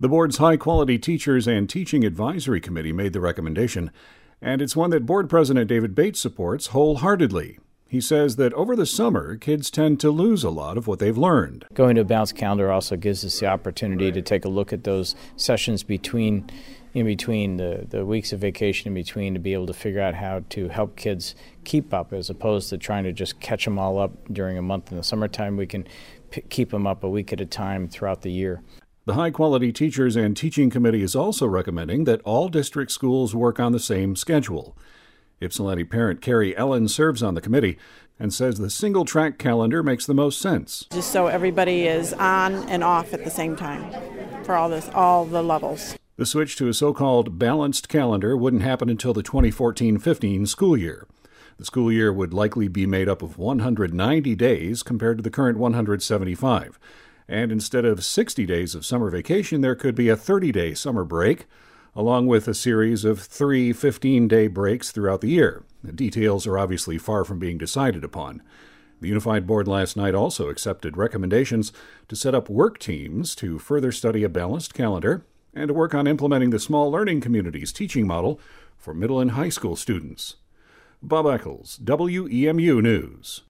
The board's high-quality teachers and teaching advisory committee made the recommendation, and it's one that board president David Bates supports wholeheartedly. He says that over the summer, kids tend to lose a lot of what they've learned. Going to a balanced calendar also gives us the opportunity to take a look at those sessions in between the weeks of vacation in between, to be able to figure out how to help kids keep up, as opposed to trying to just catch them all up during a month in the summertime. We can keep them up a week at a time throughout the year. The high-quality teachers and teaching committee is also recommending that all district schools work on the same schedule. Ypsilanti parent Carrie Ellen serves on the committee and says the single-track calendar makes the most sense. Just so everybody is on and off at the same time for all the levels. The switch to a so-called balanced calendar wouldn't happen until the 2014-15 school year. The school year would likely be made up of 190 days compared to the current 175. And instead of 60 days of summer vacation, there could be a 30-day summer break, along with a series of 3 15-day breaks throughout the year. The details are obviously far from being decided upon. The Unified Board last night also accepted recommendations to set up work teams to further study a balanced calendar and to work on implementing the small learning communities teaching model for middle and high school students. Bob Eccles, WEMU News.